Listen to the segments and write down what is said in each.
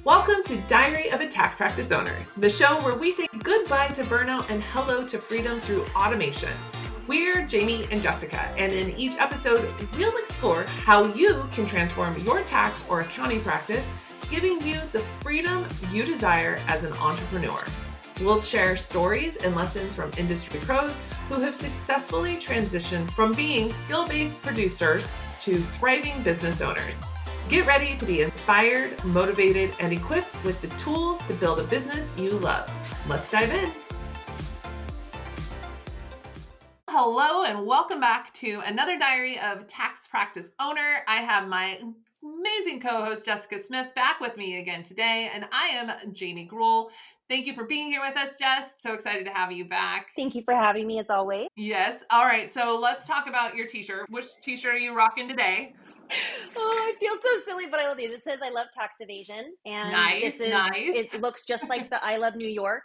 Welcome to Diary of a Tax Practice Owner, the show where we say goodbye to burnout and hello to freedom through automation. We're Jamie and Jessica, and in each episode, we'll explore how you can transform your tax or accounting practice, giving you the freedom you desire as an entrepreneur. We'll share stories and lessons from industry pros who have successfully transitioned from being skill-based producers to thriving business owners. Get ready to be inspired, motivated, and equipped with the tools to build a business you love. Let's dive in. Hello, and welcome back to another Diary of Tax Practice Owner. I have my amazing co-host, Jessica Smith, back with me again today, and I am Jamie Gruhl. Thank you for being here with us, Jess. So excited to have you back. Thank you for having me as always. Yes. All right. So let's talk about your t-shirt. Which t-shirt are you rocking today? Oh, I feel so silly, but I love these. It says I love tax evasion. And Nice. It looks just like the I Love New York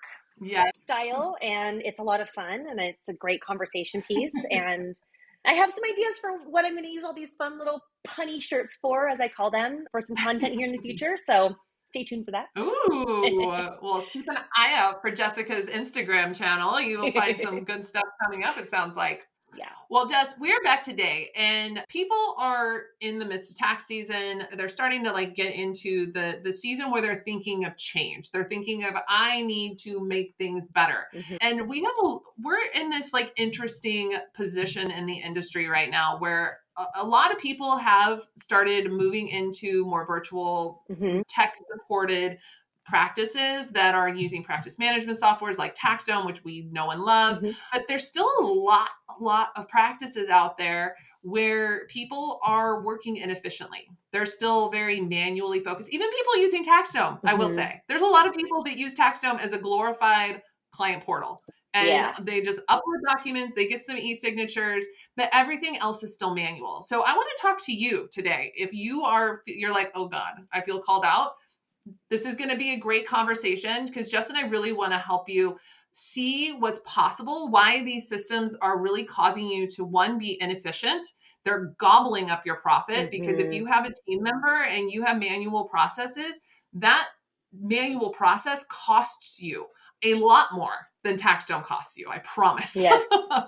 style. And it's a lot of fun. And it's a great conversation piece. And I have some ideas for what I'm going to use all these fun little punny shirts for, as I call them, for some content here in the future. So stay tuned for that. Ooh, well, keep an eye out for Jessica's Instagram channel. You will find some good stuff coming up, it sounds like. Yeah. Well, Jess, we're back today, and people are in the midst of tax season. They're starting to get into the season where they're thinking of change. They're thinking of, I need to make things better. Mm-hmm. And we're in this interesting position in the industry right now where a lot of people have started moving into more virtual, tech supported practices that are using practice management softwares like TaxDome, which we know and love. Mm-hmm. But there's still a lot of practices out there where people are working inefficiently. They're still very manually focused. Even people using TaxDome, I will say. There's a lot of people that use TaxDome as a glorified client portal. And they just upload documents, they get some e-signatures, but everything else is still manual. So I want to talk to you today. If you're like, oh God, I feel called out. This is going to be a great conversation because Jess and I really want to help you see what's possible, why these systems are really causing you to, one, be inefficient. They're gobbling up your profit because if you have a team member and you have manual processes, that manual process costs you a lot more than TaxDome costs you, I promise. Yes.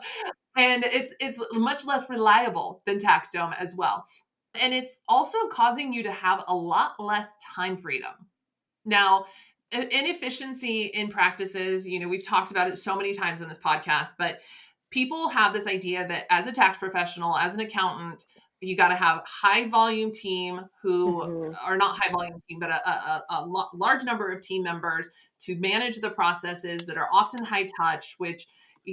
And it's much less reliable than TaxDome as well. And it's also causing you to have a lot less time freedom. Now, inefficiency in practices, we've talked about it so many times in this podcast, but people have this idea that as a tax professional, as an accountant, you got to have high volume team who are not high volume team, but a large number of team members to manage the processes that are often high touch, which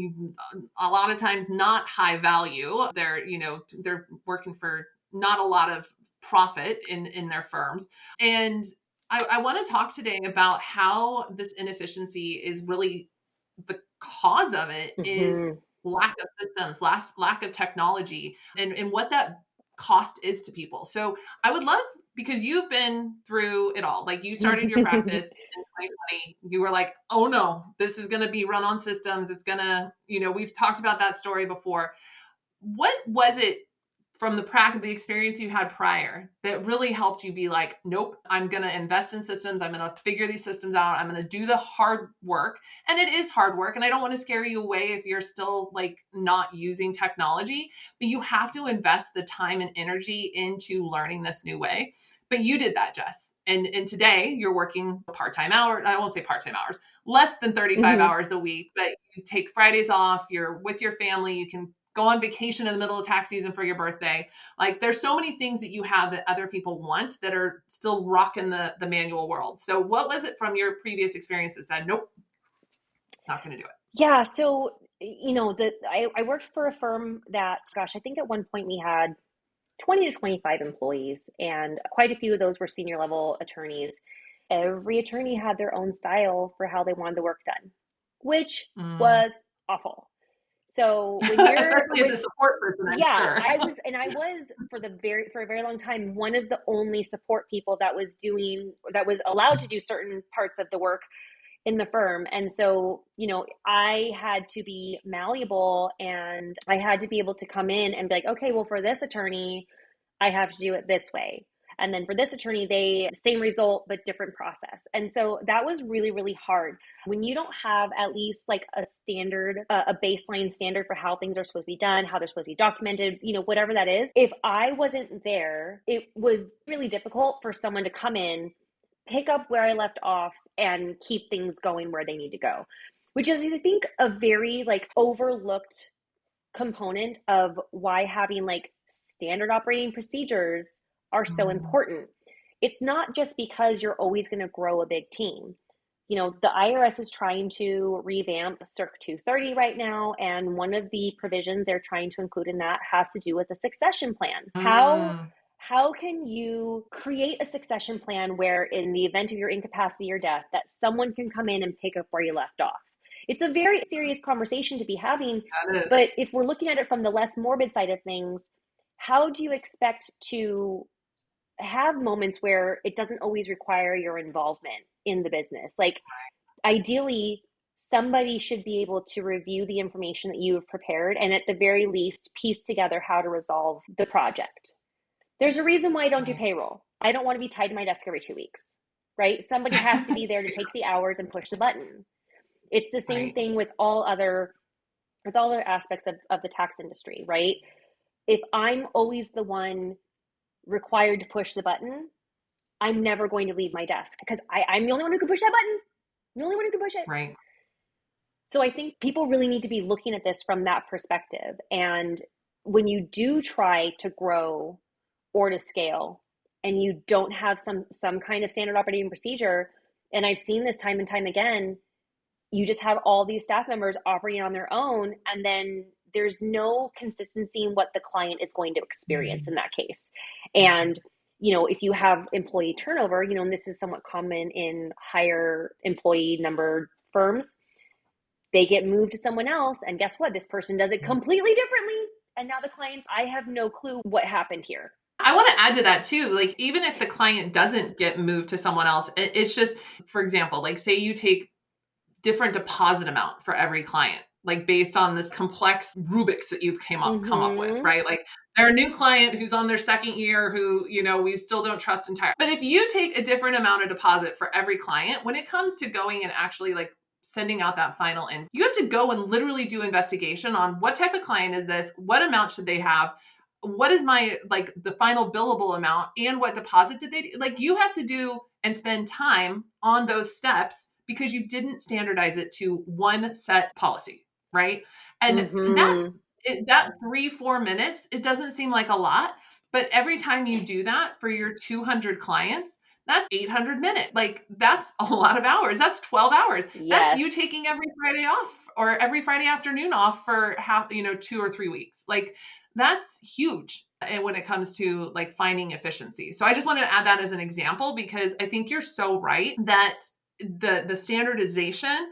a lot of times not high value. They're working for not a lot of profit in their firms. And I want to talk today about how this inefficiency is really, the cause of it is lack of systems, lack of technology, and what that cost is to people. So I would love, because you've been through it all, you started your practice in 2020, you were like, oh no, this is going to be run on systems. It's going to, we've talked about that story before. What was it from the experience you had prior that really helped you be like, nope, I'm going to invest in systems. I'm going to figure these systems out. I'm going to do the hard work. And it is hard work. And I don't want to scare you away if you're still not using technology, but you have to invest the time and energy into learning this new way. But you did that, Jess. And today you're working part-time hours. I won't say part-time hours, less than 35 hours a week, but you take Fridays off, you're with your family, you can go on vacation in the middle of tax season for your birthday. There's so many things that you have that other people want that are still rocking the manual world. So what was it from your previous experience that said, nope, not going to do it? Yeah. So, I worked for a firm that, I think at one point we had 20 to 25 employees, and quite a few of those were senior level attorneys. Every attorney had their own style for how they wanted the work done, which was awful. So when you're especially as a support person, sure. I was for a very long time one of the only support people that was allowed to do certain parts of the work in the firm. And so, I had to be malleable, and I had to be able to come in and be like, okay, well, for this attorney, I have to do it this way. And then for this attorney, they same result, but different process. And so that was really, really hard. When you don't have at least like a standard, a baseline standard for how things are supposed to be done, how they're supposed to be documented, whatever that is, if I wasn't there, it was really difficult for someone to come in, pick up where I left off, and keep things going where they need to go, which is, I think, a very like overlooked component of why having like standard operating procedures are so important. It's not just because you're always going to grow a big team. The IRS is trying to revamp Circ 230 right now, and one of the provisions they're trying to include in that has to do with a succession plan. How can you create a succession plan where in the event of your incapacity or death that someone can come in and pick up where you left off? It's a very serious conversation to be having, but if we're looking at it from the less morbid side of things, how do you expect to have moments where it doesn't always require your involvement in the business? Like, ideally, somebody should be able to review the information that you have prepared and at the very least piece together how to resolve the project. There's a reason why I don't do payroll. I don't want to be tied to my desk every 2 weeks, right? Somebody has to be there to take the hours and push the button. It's the same thing with all other aspects of the tax industry, right? If I'm always the one required to push the button, I'm never going to leave my desk because I'm the only one who can push that button. I'm the only one who can push it. Right. So I think people really need to be looking at this from that perspective. And when you do try to grow or to scale and you don't have some kind of standard operating procedure, and I've seen this time and time again, you just have all these staff members operating on their own, and then there's no consistency in what the client is going to experience in that case. And, if you have employee turnover, and this is somewhat common in higher employee number firms, they get moved to someone else, and guess what? This person does it completely differently. And now the clients, I have no clue what happened here. I want to add to that too. Like, even if the client doesn't get moved to someone else, it's just, for example, like say you take different deposit amount for every client, like based on this complex Rubik's that you've come up with, right? Like they're a new client who's on their second year who, we still don't trust entirely. But if you take a different amount of deposit for every client, when it comes to going and actually like sending out that final in, you have to go and literally do investigation on what type of client is this? What amount should they have? What is my, like the final billable amount and what deposit did they do? Like you have to do and spend time on those steps because you didn't standardize it to one set policy, right? And that 3-4 minutes, it doesn't seem like a lot, but every time you do that for your 200 clients, that's 800 minutes. Like that's a lot of hours. That's 12 hours. Yes. That's you taking every Friday off or every Friday afternoon off for 2 or 3 weeks. Like that's huge. And when it comes to like finding efficiency. So I just wanted to add that as an example because I think you're so right that the standardization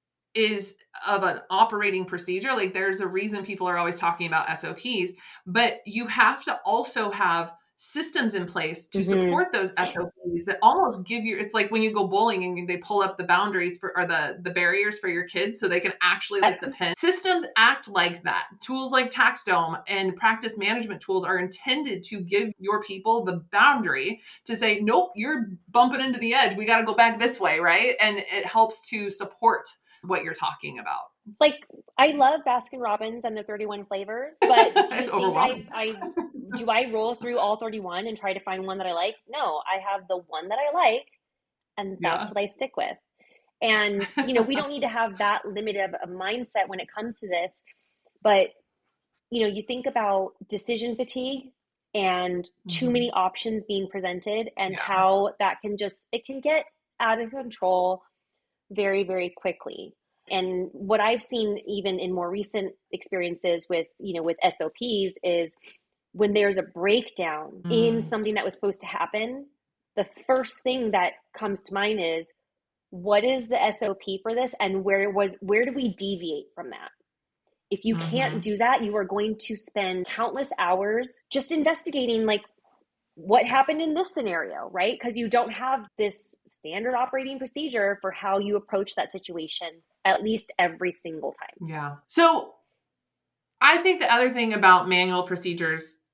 is of an operating procedure. Like there's a reason people are always talking about SOPs, but you have to also have systems in place to support those SOPs that almost give you, it's like when you go bowling and they pull up the boundaries or the barriers for your kids so they can actually lick the pin. Systems act like that. Tools like TaxDome and practice management tools are intended to give your people the boundary to say, nope, you're bumping into the edge. We got to go back this way, right? And it helps to support what you're talking about. Like, I love Baskin Robbins and the 31 flavors, but it's overwhelming. Do I roll through all 31 and try to find one that I like? No, I have the one that I like, and that's what I stick with. And, we don't need to have that limited of a mindset when it comes to this, but, you think about decision fatigue and too many options being presented and how that it can get out of control very, very quickly. And what I've seen even in more recent experiences with SOPs is when there's a breakdown in something that was supposed to happen, the first thing that comes to mind is, what is the SOP for this? And where do we deviate from that? If you can't do that, you are going to spend countless hours just investigating, like, what happened in this scenario, right? Because you don't have this standard operating procedure for how you approach that situation, at least every single time. Yeah. So I think the other thing about manual procedures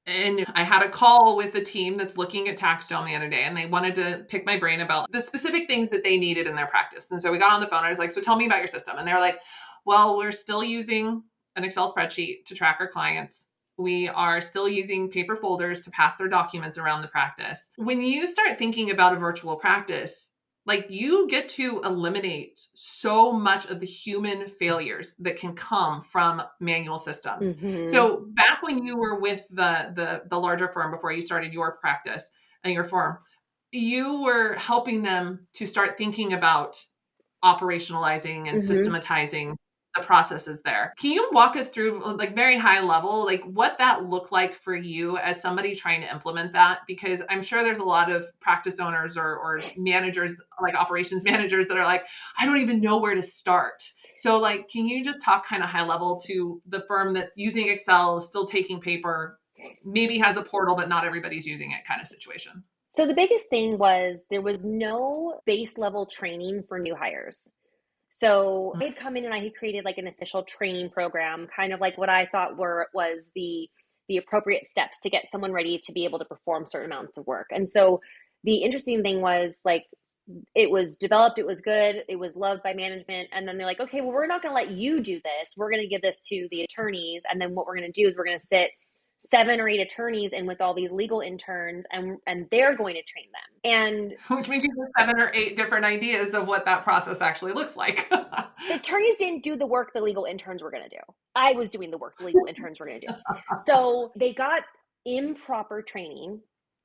And I had a call with the team that's looking at TaxDome the other day, and they wanted to pick my brain about the specific things that they needed in their practice. And so we got on the phone. I was like, so tell me about your system. And they're like, well, we're still using an Excel spreadsheet to track our clients. We are still using paper folders to pass their documents around the practice. When you start thinking about a virtual practice, like, you get to eliminate so much of the human failures that can come from manual systems. Mm-hmm. So back when you were with the larger firm before you started your practice and your firm, you were helping them to start thinking about operationalizing and Mm-hmm. systematizing the processes there. Can you walk us through, like, very high level, like, what that looked like for you as somebody trying to implement that? Because I'm sure there's a lot of practice owners or managers, like operations managers, that are like, I don't even know where to start. So, like, can you just talk kind of high level to the firm that's using Excel, still taking paper, maybe has a portal, but not everybody's using it kind of situation? So the biggest thing was there was no base level training for new hires. So I had come in and I had created like an official training program, kind of like what I thought was the appropriate steps to get someone ready to be able to perform certain amounts of work. And so the interesting thing was, like, it was developed, it was good, it was loved by management, and then they're like, okay, well, we're not going to let you do this. We're going to give this to the attorneys, and then what we're going to do is we're going to sit 7 or 8 attorneys in with all these legal interns, and they're going to train them. And Which means you have 7 or 8 different ideas of what that process actually looks like. the attorneys didn't do the work the legal interns were going to do. I was doing the work the legal interns were going to do. So they got improper training.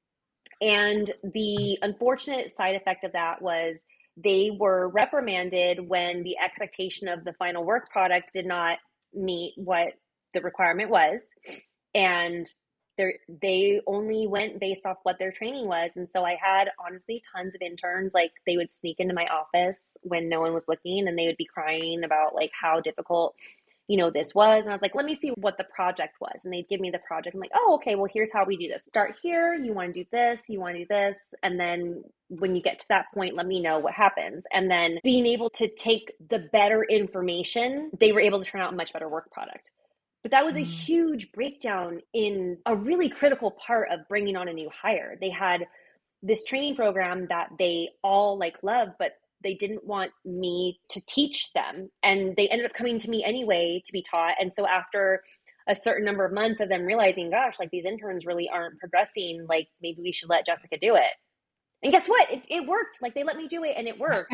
And the unfortunate side effect of that was they were reprimanded when the expectation of the final work product did not meet what the requirement was. And they only went based off what their training was. And so I had, honestly, tons of interns. Like, they would sneak into my office when no one was looking, and they would be crying about like how difficult this was. And I was like, let me see what the project was. And they'd give me the project. I'm like, oh, okay, well, here's how we do this. Start here. You want to do this. You want to do this. And then when you get to that point, let me know what happens. And then being able to take the better information, they were able to turn out a much better work product. But that was a huge breakdown in a really critical part of bringing on a new hire. They had this training program that they all like loved, but they didn't want me to teach them. And they ended up coming to me anyway to be taught. And so after a certain number of months of them realizing, gosh, like, these interns really aren't progressing, like, maybe we should let Jessica do it. And guess what? It worked. Like, they let me do it and it worked.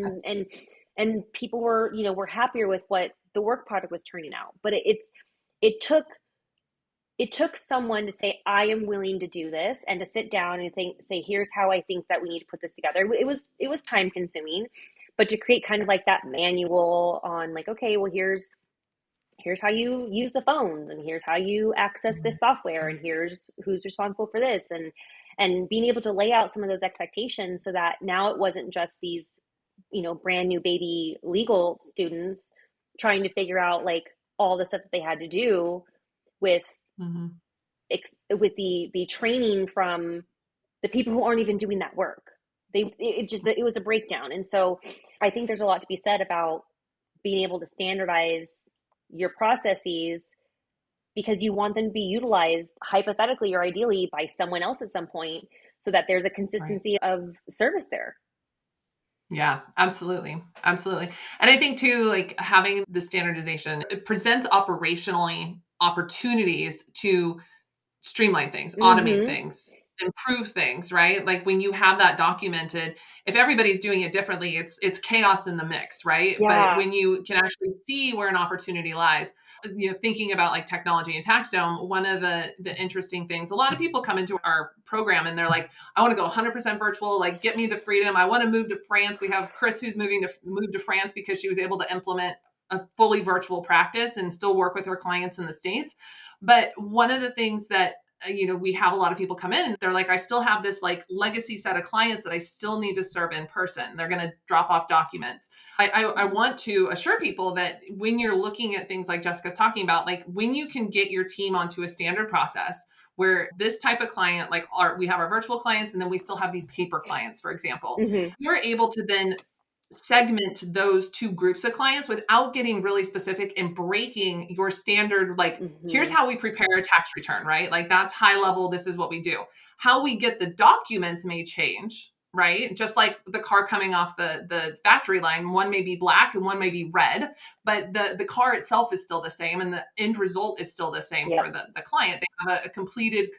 And people were happier with what the work product was turning out. But it took someone to say, I am willing to do this, and to sit down and say, here's how I think that we need to put this together. It was time consuming, but to create kind of like that manual on, like, okay, well, here's how you use the phones, and here's how you access this software, and here's who's responsible for this, and being able to lay out some of those expectations, so that now it wasn't just these, brand new baby legal students trying to figure out like all the stuff that they had to do with Mm-hmm. with the training from the people who aren't even doing that work. It was a breakdown. And so I think there's a lot to be said about being able to standardize your processes, because you want them to be utilized hypothetically or ideally by someone else at some point, so that there's a consistency of service there. Yeah, absolutely. Absolutely. And I think too, like, having the standardization, it presents operationally opportunities to streamline things, automate things, improve things, right? Like, when you have that documented, if everybody's doing it differently, it's chaos in the mix, right? Yeah. But when you can actually see where an opportunity lies, thinking about like technology and TaxDome, one of the interesting things, a lot of people come into our program and they're like, I want to go 100% virtual, like, get me the freedom. I want to move to France. We have Chris who's move to France because she was able to implement a fully virtual practice and still work with her clients in the States. But one of the things that we have a lot of people come in and they're like, I still have this like legacy set of clients that I still need to serve in person. They're going to drop off documents. I want to assure people that when you're looking at things like Jessica's talking about, like, when you can get your team onto a standard process where this type of client, like, we have our virtual clients, and then we still have these paper clients, for example, you're able to then segment those two groups of clients without getting really specific and breaking your standard, like, here's Mm-hmm. how we prepare a tax return, right? Like, that's high level. This is what we do. How we get the documents may change, right? Just like the car coming off the factory line, one may be black and one may be red, but the car itself is still the same and the end result is still the same Yep. for the client. They have a completed,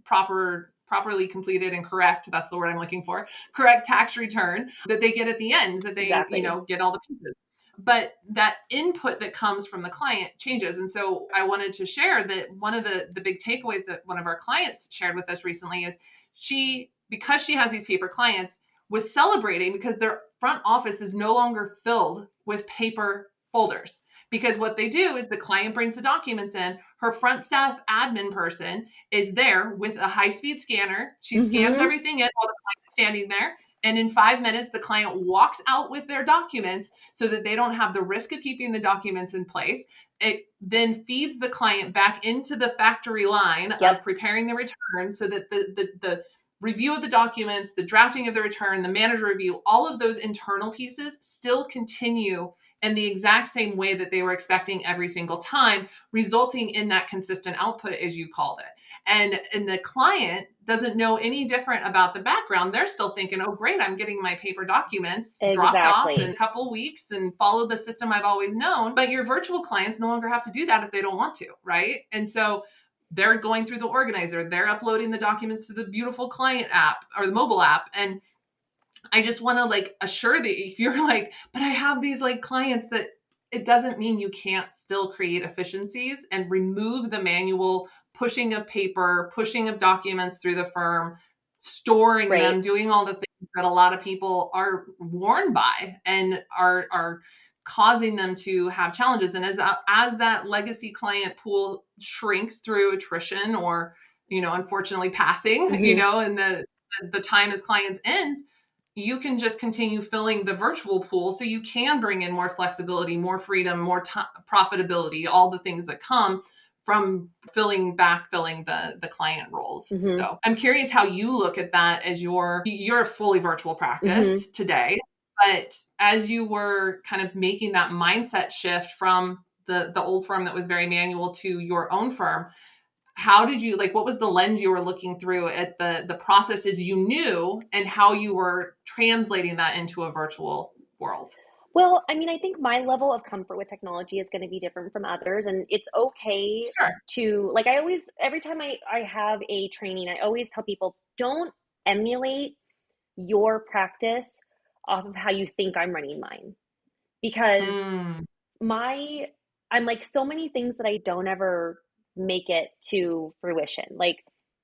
properly completed and correct, that's the word I'm looking for, correct tax return that they get at the end, that they, Exactly. get all the pieces. But that input that comes from the client changes. And so I wanted to share that one of the big takeaways that one of our clients shared with us recently is because she has these paper clients, was celebrating because their front office is no longer filled with paper folders. Because what they do is the client brings the documents in, her front staff admin person is there with a high-speed scanner. She scans Mm-hmm. everything in while the client's standing there. And in 5 minutes, the client walks out with their documents so that they don't have the risk of keeping the documents in place. It then feeds the client back into the factory line Yep. of preparing the return so that the review of the documents, the drafting of the return, the manager review, all of those internal pieces still continue in the exact same way that they were expecting every single time, resulting in that consistent output, as you called it. And the client doesn't know any different about the background. They're still thinking, oh, great, I'm getting my paper documents dropped off in Exactly. a couple weeks and follow the system I've always known. But your virtual clients no longer have to do that if they don't want to, right? And so they're going through the organizer, they're uploading the documents to the beautiful client app or the mobile app. And I just want to like assure that if you're like, but I have these like clients, that it doesn't mean you can't still create efficiencies and remove the manual pushing of paper, pushing of documents through the firm, storing Right. them, doing all the things that a lot of people are worn by and are causing them to have challenges. And as that legacy client pool shrinks through attrition or, unfortunately passing, Mm-hmm. and the time as clients ends, you can just continue filling the virtual pool so you can bring in more flexibility, more freedom, more profitability, all the things that come from backfilling the client roles. Mm-hmm. So I'm curious how you look at that as you're a fully virtual Mm-hmm. practice today, but as you were kind of making that mindset shift from the old firm that was very manual to your own firm, how did you, like, what was the lens you were looking through at the processes you knew and how you were translating that into a virtual world? Well, I mean, I think my level of comfort with technology is going to be different from others. And it's okay Sure. to, like, I always, every time I have a training, I always tell people don't emulate your practice off of how you think I'm running mine. Because Mm, my, I'm like so many things that I don't ever make it to fruition. Like,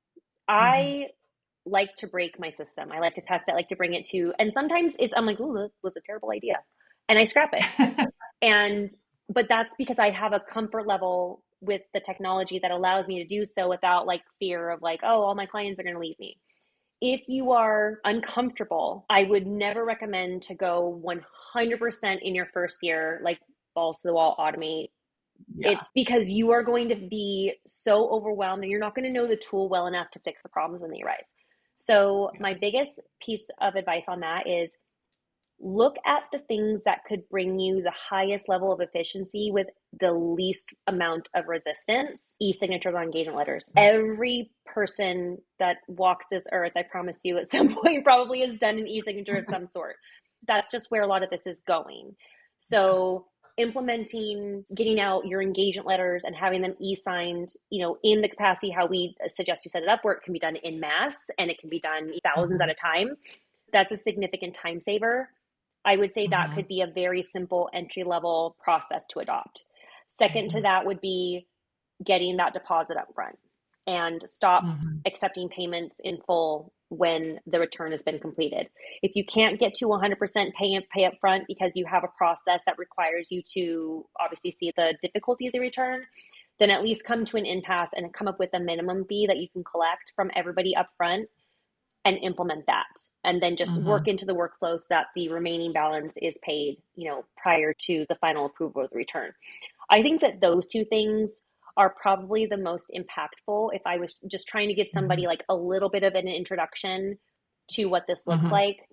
mhm. I like to break my system. I like to test it, I like to bring it to, and sometimes I'm like, oh, that was a terrible idea. And I scrap it. And, but that's because I have a comfort level with the technology that allows me to do so without like fear of like, oh, all my clients are going to leave me. If you are uncomfortable, I would never recommend to go 100% in your first year, like balls to the wall, automate. Yeah. It's because you are going to be so overwhelmed and you're not going to know the tool well enough to fix the problems when they arise. So, Yeah. my biggest piece of advice on that is look at the things that could bring you the highest level of efficiency with the least amount of resistance. E-signatures on engagement letters. Every person that walks this earth, I promise you, at some point probably has done an e-signature of some sort. That's just where a lot of this is going. So implementing, getting out your engagement letters and having them e-signed, in the capacity how we suggest you set it up, where it can be done in mass and it can be done thousands at Mhm. a time. That's a significant time saver. I would say that Mhm. could be a very simple entry level process to adopt. Second to Mhm. that would be getting that deposit up front and stop Mhm. accepting payments in full when the return has been completed. If you can't get to 100% pay up front because you have a process that requires you to obviously see the difficulty of the return, then at least come to an impasse and come up with a minimum fee that you can collect from everybody up front and implement that, and then just work Mhm. into the workflow so that the remaining balance is paid prior to the final approval of the return. I think that those two things are probably the most impactful if I was just trying to give somebody Mhm. like a little bit of an introduction to what this looks Mhm. like.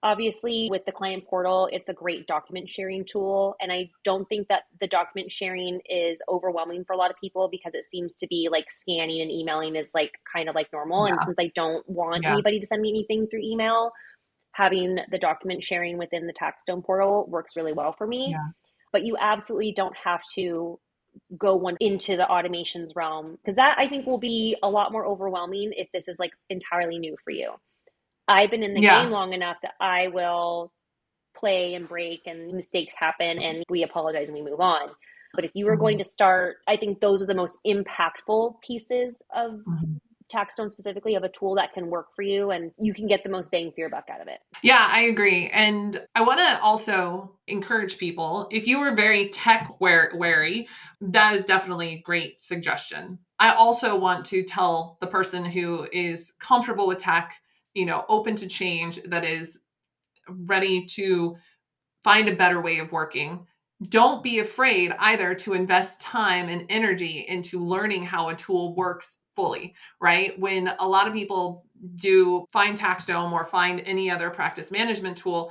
Obviously, with the client portal, it's a great document sharing tool. And I don't think that the document sharing is overwhelming for a lot of people because it seems to be like scanning and emailing is like kind of like normal. And Yeah. since I don't want Yeah. anybody to send me anything through email, having the document sharing within the TaxDome portal works really well for me. Yeah. But you absolutely don't have to go one into the automations realm because that I think will be a lot more overwhelming if this is like entirely new for you. I've been in the game Yeah. long enough that I will play and break and mistakes happen and we apologize and we move on. But if you were going Mhm. to start, I think those are the most impactful pieces of Mhm. TaxStone specifically of a tool that can work for you and you can get the most bang for your buck out of it. Yeah, I agree. And I want to also encourage people, if you were very tech wary, that is definitely a great suggestion. I also want to tell the person who is comfortable with tech, open to change, that is ready to find a better way of working. Don't be afraid either to invest time and energy into learning how a tool works fully, right? When a lot of people do find TaxDome or find any other practice management tool,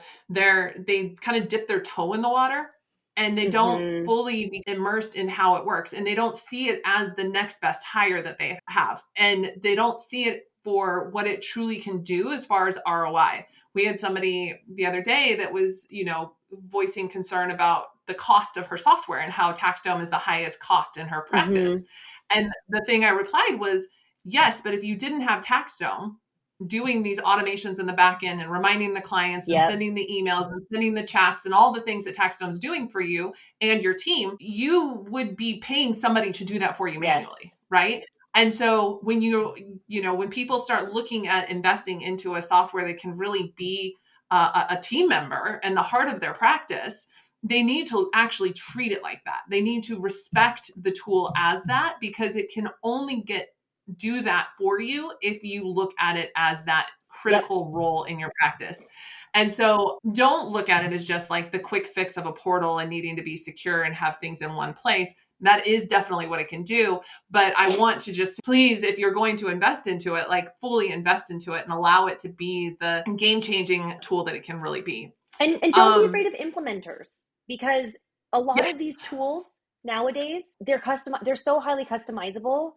they kind of dip their toe in the water and they don't Mm-hmm. fully be immersed in how it works, and they don't see it as the next best hire that they have, and they don't see it for what it truly can do as far as ROI. We had somebody the other day that was, voicing concern about the cost of her software and how TaxDome is the highest cost in her Mm-hmm. practice. And the thing I replied was, yes, but if you didn't have TaxDome doing these automations in the back end and reminding the clients and Yep. sending the emails and sending the chats and all the things that TaxStone is doing for you and your team, you would be paying somebody to do that for you manually, Yes. right? And so when people start looking at investing into a software that can really be a team member and the heart of their practice, they need to actually treat it like that. They need to respect the tool as that, because it can only do that for you if you look at it as that Yep. critical role in your practice. And so don't look at it as just like the quick fix of a portal and needing to be secure and have things in one place. That is definitely what it can do. But I want to just please, if you're going to invest into it, like fully invest into it and allow it to be the game changing tool that it can really be. And don't be afraid of implementers because a lot Yeah. of these tools nowadays, they're so highly customizable.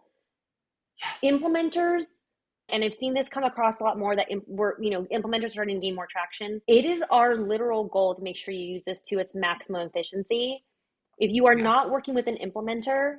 Yes. Implementers, and I've seen this come across a lot more that implementers are starting to gain more traction. It is our literal goal to make sure you use this to its maximum efficiency. If you are Yeah. not working with an implementer,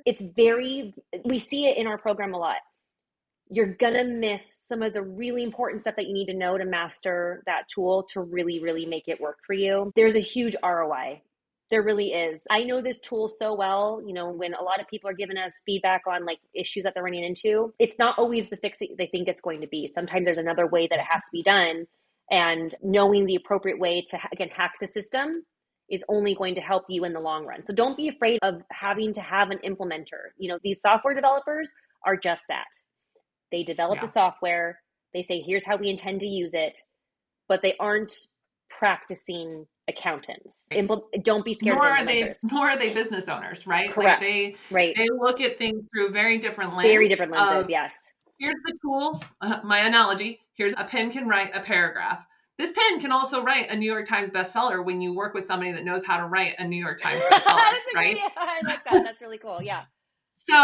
we see it in our program a lot. You're gonna miss some of the really important stuff that you need to know to master that tool to really, really make it work for you. There's a huge ROI. There really is. I know this tool so well. When a lot of people are giving us feedback on like issues that they're running into, it's not always the fix that they think it's going to be. Sometimes there's another way that it has to be done. And knowing the appropriate way to, again, hack the system is only going to help you in the long run. So don't be afraid of having to have an implementer. These software developers are just that. They develop the Yeah. software, they say, here's how we intend to use it, but they aren't practicing accountants. Don't be scared Nor of are they implementers. nor are they business owners, right? Like Correct. they Right. they look at things through very different Very lens different lenses. of, Yes. here's the tool, my analogy, here's a pen can write a paragraph. This pen can also write a New York Times bestseller when you work with somebody that knows how to write a New York Times bestseller, right? I like that. That's really cool. Yeah. So,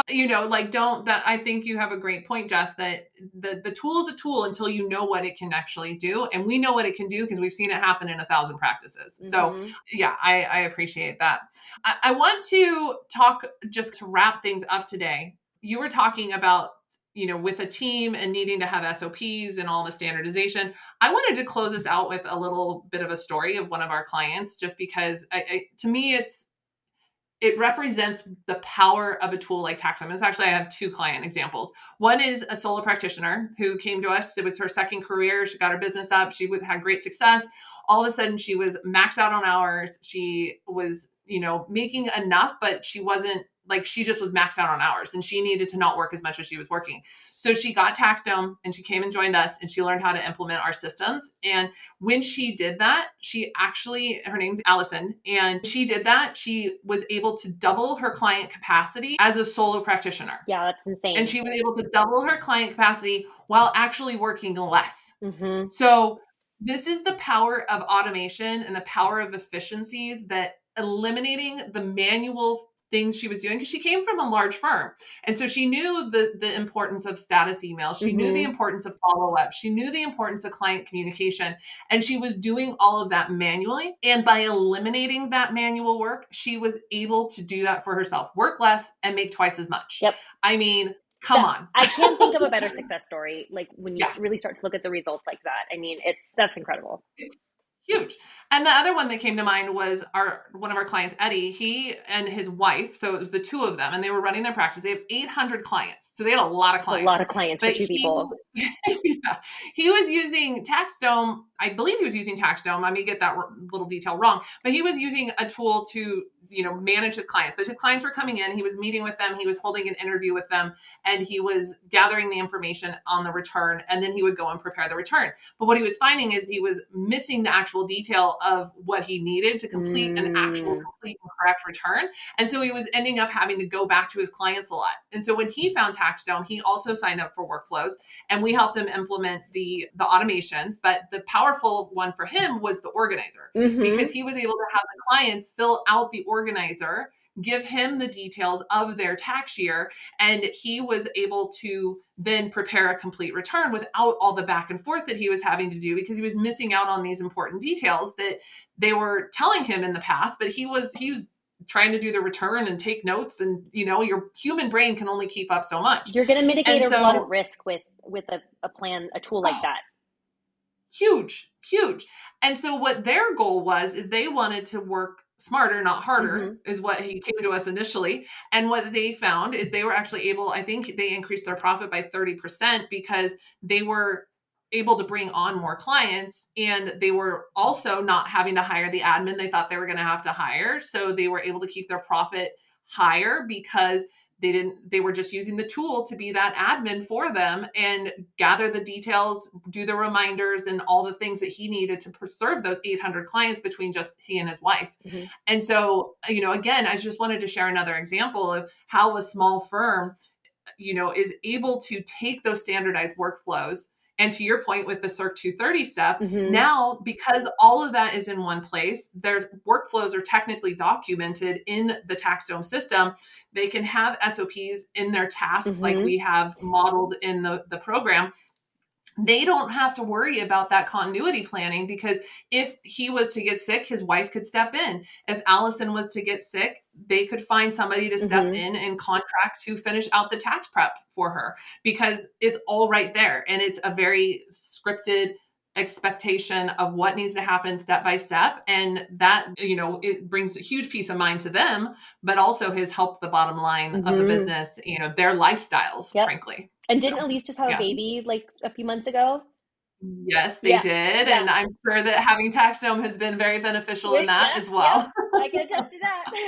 I think you have a great point, Jess, that the tool is a tool until you know what it can actually do. And we know what it can do because we've seen it happen in 1,000 practices. So Mm-hmm. yeah, I appreciate that. I want to talk, just to wrap things up today. You were talking about, with a team and needing to have SOPs and all the standardization. I wanted to close this out with a little bit of a story of one of our clients, just because to me, it represents the power of a tool like TaxDome. It's actually, I have two client examples. One is a solo practitioner who came to us. It was her second career. She got her business up. She had great success. All of a sudden, she was maxed out on hours. She was, making enough, but she wasn't, like, she just was maxed out on hours and she needed to not work as much as she was working. So she got TaxDome and she came and joined us and she learned how to implement our systems. And when she did that, her name's Allison, and she did that. She was able to double her client capacity as a solo practitioner. Yeah, that's insane. And she was able to double her client capacity while actually working less. Mm-hmm. So This is the power of automation and the power of efficiencies, that eliminating the manual things she was doing, because she came from a large firm. And so she knew the importance of status emails. She knew the importance of follow-up. She knew the importance of client communication. And she was doing all of that manually. And by eliminating that manual work, she was able to do that for herself, work less and make twice as much. Yep. I mean, come on. I can't think of a better success story. Like when you Yeah. really start to look at the results like that. I mean, that's incredible. It's huge. And the other one that came to mind was one of our clients, Eddie. He and his wife, so it was the two of them, and they were running their practice. They have 800 clients. So they had a lot of clients. A lot of clients for two people. Yeah, he was using TaxDome. I believe he was using TaxDome. I may get that little detail wrong, but he was using a tool to, manage his clients. But his clients were coming in. He was meeting with them. He was holding an interview with them, and he was gathering the information on the return, and then he would go and prepare the return. But what he was finding is he was missing the actual detail of what he needed to complete an actual complete and correct return. And so he was ending up having to go back to his clients a lot. And so when he found TaxDome, he also signed up for workflows, and we helped him implement the automations. But the powerful one for him was the organizer, because he was able to have the clients fill out the organizer, give him the details of their tax year, and he was able to then prepare a complete return without all the back and forth that he was having to do, because he was missing out on these important details that they were telling him in the past. But he was trying to do the return and take notes, and your human brain can only keep up so much. You're going to mitigate a lot of risk with a plan, a tool like that. Huge. And so what their goal was, is they wanted to work smarter, not harder, is what he came to us initially. And what they found is they were actually able, I think they increased their profit by 30%, because they were able to bring on more clients, and they were also not having to hire the admin they thought they were going to have to hire. So they were able to keep their profit higher, because they were just using the tool to be that admin for them and gather the details, do the reminders, and all the things that he needed to serve those 800 clients between just he and his wife. And so, again, I just wanted to share another example of how a small firm, is able to take those standardized workflows. And to your point with the CIRC 230 stuff, now, because all of that is in one place, their workflows are technically documented in the TaxDome system. They can have SOPs in their tasks, like we have modeled in the program. They don't have to worry about that continuity planning, because if he was to get sick, his wife could step in. If Allison was to get sick, they could find somebody to step in and contract to finish out the tax prep for her, because it's all right there. And it's a very scripted expectation of what needs to happen step by step. And that, it brings a huge peace of mind to them, but also has helped the bottom line of the business, their lifestyles, frankly. And didn't Elise just have a baby like a few months ago? Yes, they did. Yeah. And I'm sure that having TaxDome has been very beneficial in that as well. I can attest to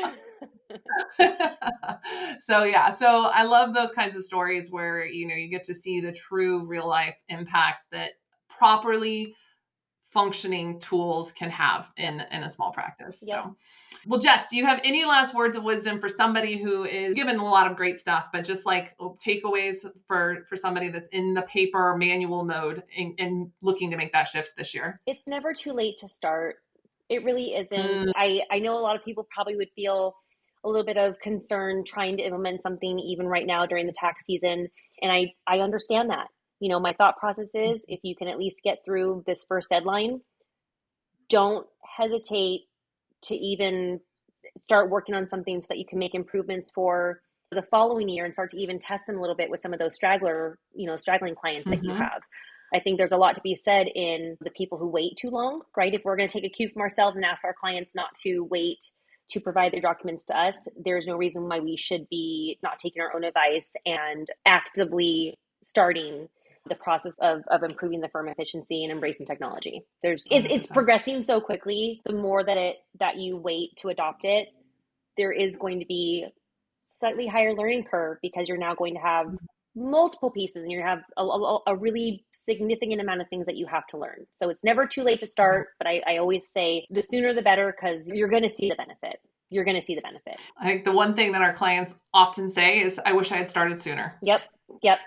that. So I love those kinds of stories where, you get to see the true real life impact that properly functioning tools can have in a small practice. So, well, Jess, do you have any last words of wisdom for somebody who is given a lot of great stuff, but just like takeaways for somebody that's in the paper manual mode and looking to make that shift this year? It's never too late to start. It really isn't. I know a lot of people probably would feel a little bit of concern trying to implement something even right now during the tax season. And I understand that. My thought process is, if you can at least get through this first deadline, don't hesitate to even start working on something so that you can make improvements for the following year and start to even test them a little bit with some of those straggling clients that you have. I think there's a lot to be said in the people who wait too long, right? If we're going to take a cue from ourselves and ask our clients not to wait to provide their documents to us, there's no reason why we should be not taking our own advice and actively starting the process of improving the firm efficiency and embracing technology. It's progressing so quickly. The more that you wait to adopt it, there is going to be slightly higher learning curve, because you're now going to have multiple pieces and you have a really significant amount of things that you have to learn. So it's never too late to start, but I always say the sooner the better, because you're going to see the benefit. You're going to see the benefit. I think the one thing that our clients often say is, I wish I had started sooner. Yep.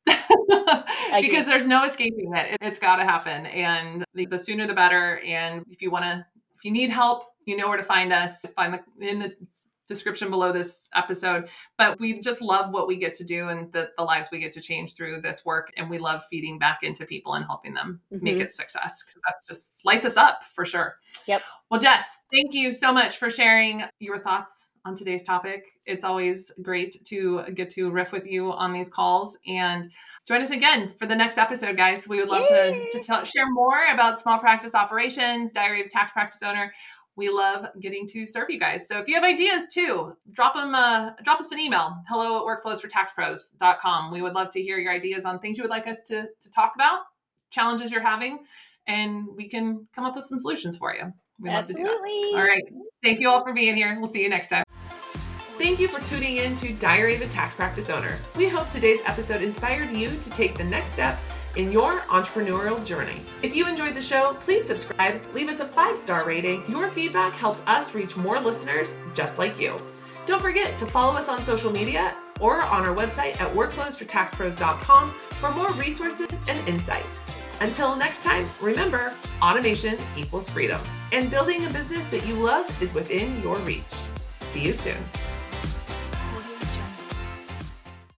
Because there's no escaping it. It's got to happen. And the sooner the better. And if you need help, you know where to find us. In the description below this episode. But we just love what we get to do and the lives we get to change through this work. And we love feeding back into people and helping them make it success. Because that's just lights us up for sure. Yep. Well, Jess, thank you so much for sharing your thoughts on today's topic. It's always great to get to riff with you on these calls, and join us again for the next episode, guys. We would love to share more about small practice operations, Diary of a Tax Practice Owner. We love getting to serve you guys. So if you have ideas too, drop us an email, hello@workflowsfortaxpros.com. We would love to hear your ideas on things you would like us to talk about, challenges you're having, and we can come up with some solutions for you. We'd love to do that. All right. Thank you all for being here. We'll see you next time. Thank you for tuning in to Diary of a Tax Practice Owner. We hope today's episode inspired you to take the next step in your entrepreneurial journey. If you enjoyed the show, please subscribe, leave us a 5-star rating. Your feedback helps us reach more listeners just like you. Don't forget to follow us on social media or on our website at workflowsfortaxpros.com for more resources and insights. Until next time, remember, automation equals freedom, and building a business that you love is within your reach. See you soon.